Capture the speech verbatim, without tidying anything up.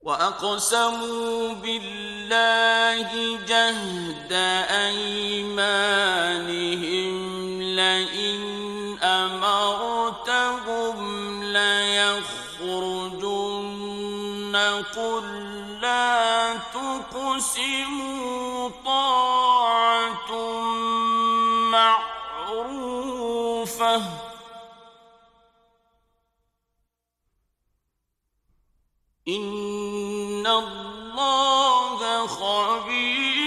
وأقسموا بالله جهد أيمانهم لئن أمرتهم ليخرجن قل لا تقسموا طاعة معروفة إن الله خبير